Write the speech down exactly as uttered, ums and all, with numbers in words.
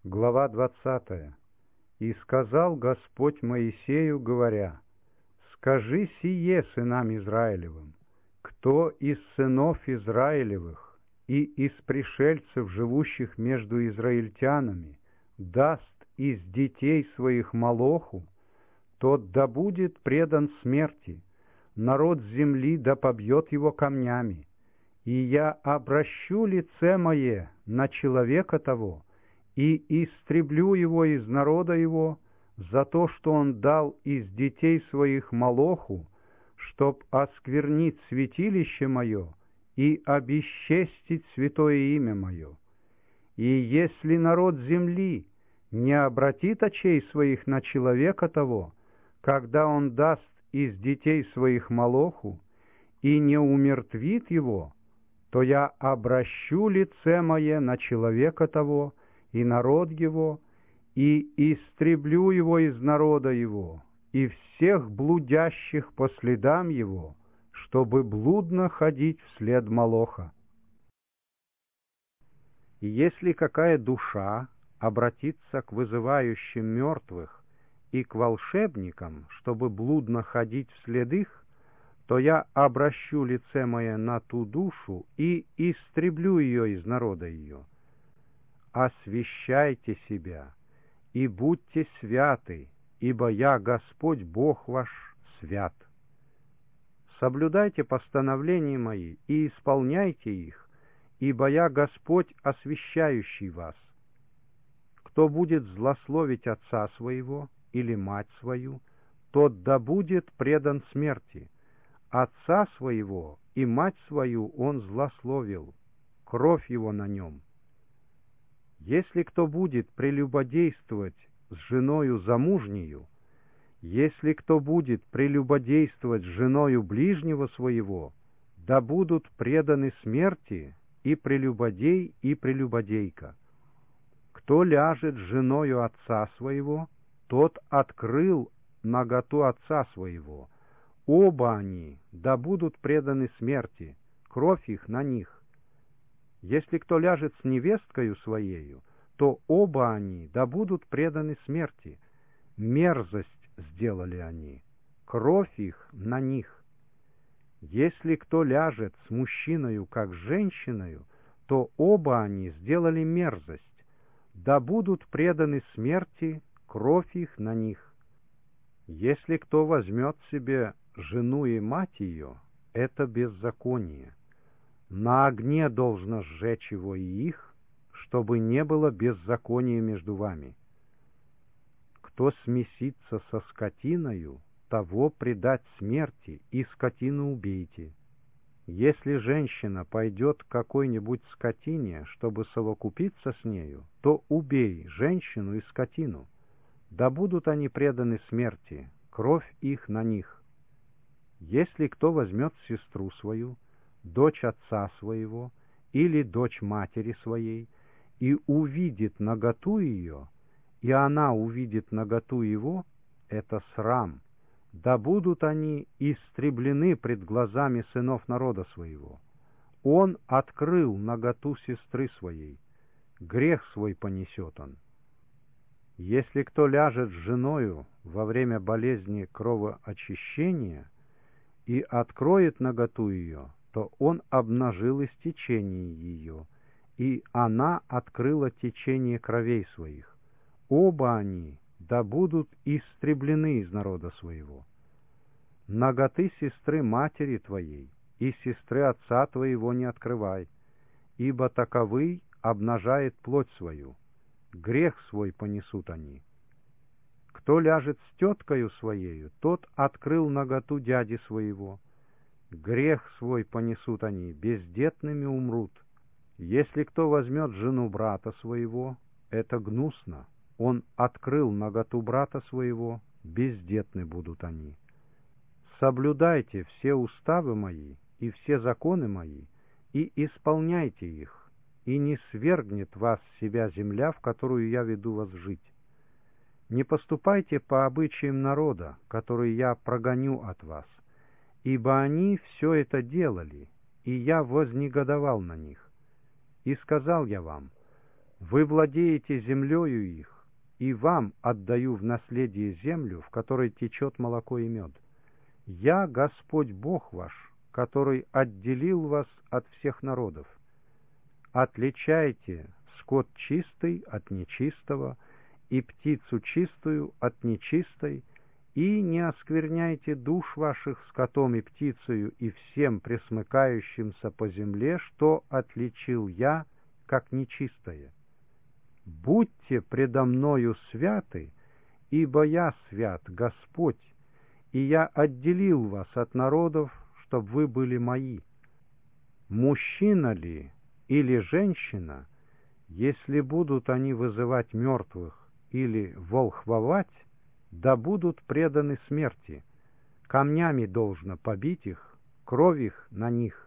Глава двадцатая. «И сказал Господь Моисею, говоря, скажи сие сынам Израилевым, кто из сынов Израилевых и из пришельцев, живущих между израильтянами, даст из детей своих Молоху, тот да будет предан смерти, народ земли да побьет его камнями, и я обращу лице мое на человека того, и истреблю его из народа его за то, что он дал из детей своих Молоху, чтоб осквернить святилище мое и обесчестить святое имя мое. И если народ земли не обратит очей своих на человека того, когда он даст из детей своих Молоху, и не умертвит его, то я обращу лице мое на человека того, и народ его, и истреблю его из народа его, и всех блудящих по следам его, чтобы блудно ходить вслед Молоха. И если какая душа обратится к вызывающим мертвых и к волшебникам, чтобы блудно ходить вслед их, то я обращу лице мое на ту душу и истреблю ее из народа ее. Освящайте себя и будьте святы, ибо я, Господь Бог ваш, свят. Соблюдайте постановления мои и исполняйте их, ибо я, Господь, освящающий вас. Кто будет злословить отца своего или мать свою, тот да будет предан смерти. Отца своего и мать свою он злословил, кровь его на нем. Если кто будет прелюбодействовать с женою замужнею, если кто будет прелюбодействовать с женою ближнего своего, да будут преданы смерти и прелюбодей, и прелюбодейка. Кто ляжет с женою отца своего, тот открыл наготу отца своего. Оба они да будут преданы смерти, кровь их на них. Если кто ляжет с невесткою своею, то оба они да будут преданы смерти. Мерзость сделали они, кровь их на них. Если кто ляжет с мужчиною, как с женщиною, то оба они сделали мерзость, да будут преданы смерти, кровь их на них. Если кто возьмет себе жену и мать ее, это беззаконие. На огне должно сжечь его и их, чтобы не было беззакония между вами. Кто смесится со скотиною, того предать смерти, и скотину убейте. Если женщина пойдет к какой-нибудь скотине, чтобы совокупиться с нею, то убей женщину и скотину, да будут они преданы смерти, кровь их на них. Если кто возьмет сестру свою, дочь отца своего или дочь матери своей, и увидит наготу ее, и она увидит наготу его, это срам, да будут они истреблены пред глазами сынов народа своего. Он открыл наготу сестры своей, грех свой понесет он. Если кто ляжет с женою во время болезни кровоочищения и откроет наготу ее, то он обнажил истечение ее, и она открыла течение кровей своих. Оба они да будут истреблены из народа своего. Наготы сестры матери твоей и сестры отца твоего не открывай, ибо таковый обнажает плоть свою, грех свой понесут они. Кто ляжет с теткою своею, тот открыл наготу дяди своего, грех свой понесут они, бездетными умрут. Если кто возьмет жену брата своего, это гнусно, он открыл наготу брата своего, бездетны будут они. Соблюдайте все уставы мои и все законы мои, и исполняйте их, и не свергнет вас с себя земля, в которую я веду вас жить. Не поступайте по обычаям народа, который я прогоню от вас, ибо они все это делали, и я вознегодовал на них. И сказал я вам: Вы владеете землею их, и вам отдаю в наследие землю, в которой течет молоко и мед. Я Господь Бог ваш, который отделил вас от всех народов. Отличайте скот чистый от нечистого, и птицу чистую от нечистой, и не оскверняйте душ ваших скотом и птицею и всем пресмыкающимся по земле, что отличил я, как нечистое. Будьте предо мною святы, ибо я свят, Господь, и я отделил вас от народов, чтоб вы были мои. Мужчина ли или женщина, если будут они вызывать мертвых или волхвовать, да будут преданы смерти, камнями должно побить их, кровь их на них